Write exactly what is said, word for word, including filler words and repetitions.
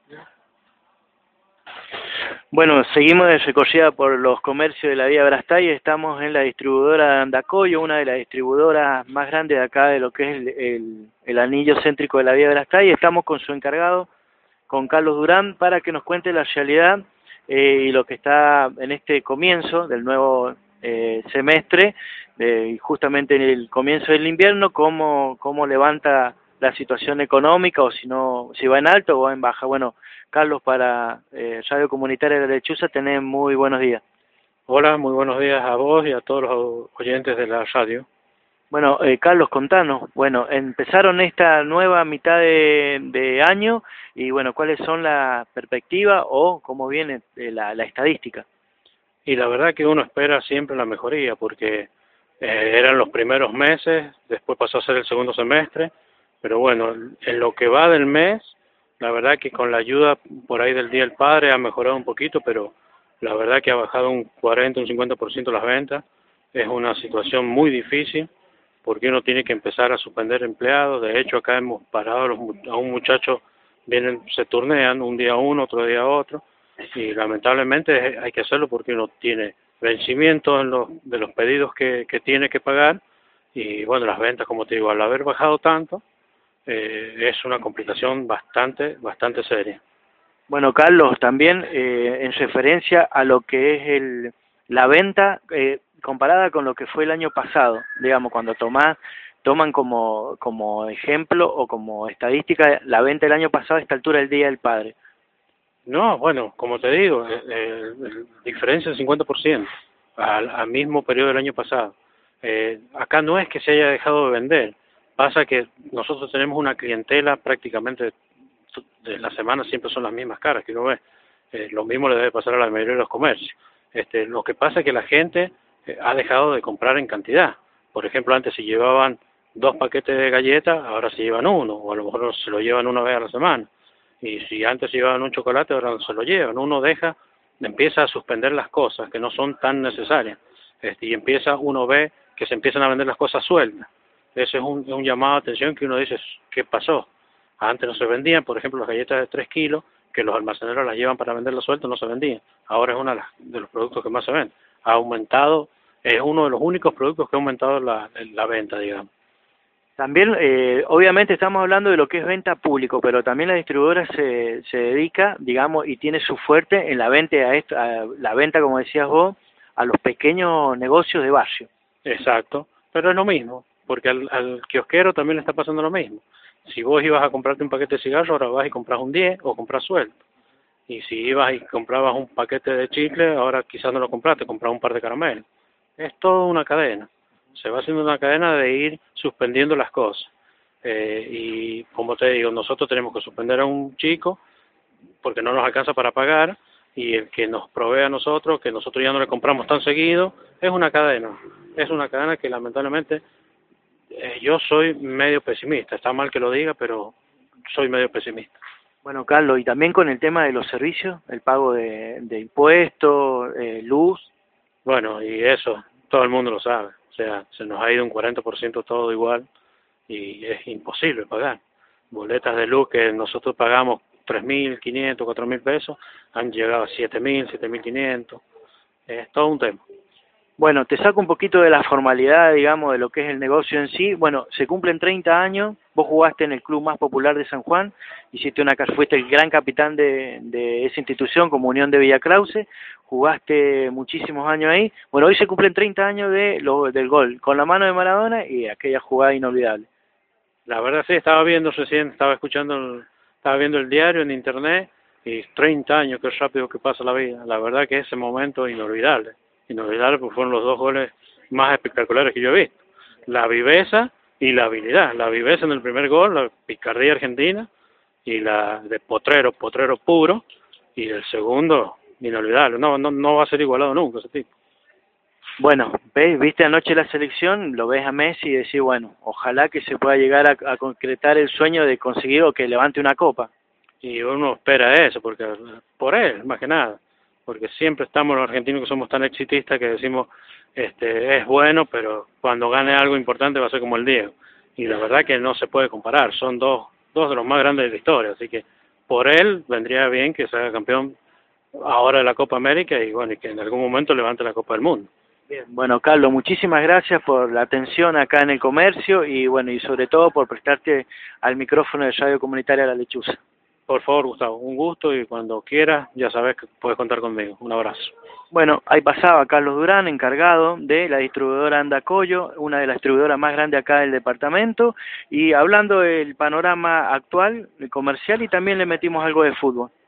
Bueno, seguimos de recorrida por los comercios de la vía Brastay. Estamos en la distribuidora de Andacollo, una de las distribuidoras más grandes de acá de lo que es el, el, el anillo céntrico de la vía Brastay. Estamos con su encargado, con Carlos Durán, para que nos cuente la realidad eh, y lo que está en este comienzo del nuevo eh, semestre, eh, justamente en el comienzo del invierno, cómo, cómo levanta la situación económica, o si no, si va en alto o va en baja. Bueno, Carlos, para eh, Radio Comunitaria de la Lechuza, tenés muy buenos días. Hola, muy buenos días a vos y a todos los oyentes de la radio. Bueno, eh, Carlos, contanos, bueno, empezaron esta nueva mitad de, de año y bueno, ¿cuáles son las perspectivas o cómo viene eh, la, la estadística? Y la verdad que uno espera siempre la mejoría porque eh, eran los primeros meses, después pasó a ser el segundo semestre, pero bueno, en lo que va del mes, la verdad que con la ayuda por ahí del Día del Padre ha mejorado un poquito, pero la verdad que ha bajado un cuarenta, un cincuenta por ciento las ventas. Es una situación muy difícil porque uno tiene que empezar a suspender empleados. De hecho, acá hemos parado a, los, a un muchacho, vienen, se turnean un día uno, otro día otro, y lamentablemente hay que hacerlo porque uno tiene vencimiento en los, de los pedidos que, que tiene que pagar, y bueno, las ventas, como te digo, al haber bajado tanto, eh, es una complicación bastante, bastante seria. Bueno, Carlos, también eh, en referencia a lo que es el, la venta, eh, comparada con lo que fue el año pasado, digamos, cuando tomás, toman como, como ejemplo o como estadística la venta del año pasado a esta altura del Día del Padre. No, bueno, como te digo, eh, eh, diferencia del cincuenta por ciento al, al mismo periodo del año pasado. Eh, acá no es que se haya dejado de vender, pasa que nosotros tenemos una clientela prácticamente de la semana, siempre son las mismas caras que uno ve. Eh, lo mismo le debe pasar a la mayoría de los comercios. Este, lo que pasa es que la gente eh, ha dejado de comprar en cantidad. Por ejemplo, antes si llevaban dos paquetes de galletas, ahora se llevan uno, o a lo mejor se lo llevan una vez a la semana. Y si antes llevaban un chocolate, ahora no se lo llevan. Uno deja, empieza a suspender las cosas que no son tan necesarias. Este, y empieza, uno ve que se empiezan a vender las cosas sueltas. Ese es un, un llamado de atención que uno dice, ¿qué pasó? Antes no se vendían, por ejemplo, las galletas de tres kilos, que los almaceneros las llevan para venderlas sueltas, no se vendían. Ahora es uno de, de los productos que más se venden. Ha aumentado, es uno de los únicos productos que ha aumentado la, la venta, digamos. También, eh, obviamente estamos hablando de lo que es venta público, pero también la distribuidora se, se dedica, digamos, y tiene su fuerte en la venta, a esto, a la venta, como decías vos, a los pequeños negocios de barrio. Exacto, pero es lo mismo, porque al, al kiosquero también le está pasando lo mismo. Si vos ibas a comprarte un paquete de cigarros, ahora vas y compras un diez o compras suelto. Y si ibas y comprabas un paquete de chicle, ahora quizás no lo compraste, compras un par de caramelos. Es toda una cadena. Se va haciendo una cadena de ir suspendiendo las cosas. Eh, y como te digo, nosotros tenemos que suspender a un chico porque no nos alcanza para pagar, y el que nos provee a nosotros, que nosotros ya no le compramos tan seguido, es una cadena. Es una cadena que lamentablemente eh, yo soy medio pesimista. Está mal que lo diga, pero soy medio pesimista. Bueno, Carlos, y también con el tema de los servicios, el pago de, de impuestos, eh, luz. Bueno, y eso todo el mundo lo sabe. O sea, se nos ha ido un cuarenta por ciento todo igual y es imposible pagar. Boletas de luz que nosotros pagamos tres mil quinientos, cuatro mil pesos, han llegado a siete mil, siete mil quinientos. Es todo un tema. Bueno, te saco un poquito de la formalidad, digamos, de lo que es el negocio en sí. Bueno, se cumplen treinta años, vos jugaste en el club más popular de San Juan, hiciste una, fuiste el gran capitán de, de esa institución como Unión de Villa Krause, jugaste muchísimos años ahí. Bueno, hoy se cumplen treinta años de lo, del gol, con la mano de Maradona y aquella jugada inolvidable. La verdad sí, estaba viendo recién, estaba escuchando, el, estaba viendo el diario en internet, y treinta años, qué rápido que pasa la vida. La verdad que ese momento inolvidable. Inolvidable porque fueron los dos goles más espectaculares que yo he visto. La viveza y la habilidad. La viveza en el primer gol, la picardía argentina, y la de Potrero, Potrero puro, y el segundo, inolvidable. No, no, no va a ser igualado nunca ese tipo. Bueno, ¿ves? Viste anoche la selección, lo ves a Messi y decís, bueno, ojalá que se pueda llegar a, a concretar el sueño de conseguir o que levante una copa. Y uno espera eso, porque por él, más que nada. Porque siempre estamos los argentinos que somos tan exitistas que decimos, este es bueno, pero cuando gane algo importante va a ser como el Diego. Y la verdad que no se puede comparar, son dos, dos de los más grandes de la historia, así que por él vendría bien que sea campeón ahora de la Copa América y bueno, y que en algún momento levante la Copa del Mundo. Bien, bueno, Carlos, muchísimas gracias por la atención acá en el comercio y bueno, y sobre todo por prestarte al micrófono de Radio Comunitaria La Lechuza. Por favor, Gustavo, un gusto y cuando quieras ya sabes que puedes contar conmigo. Un abrazo. Bueno, ahí pasaba Carlos Durán, encargado de la distribuidora Andacollo, una de las distribuidoras más grandes acá del departamento, y hablando del panorama actual, el comercial, y también le metimos algo de fútbol.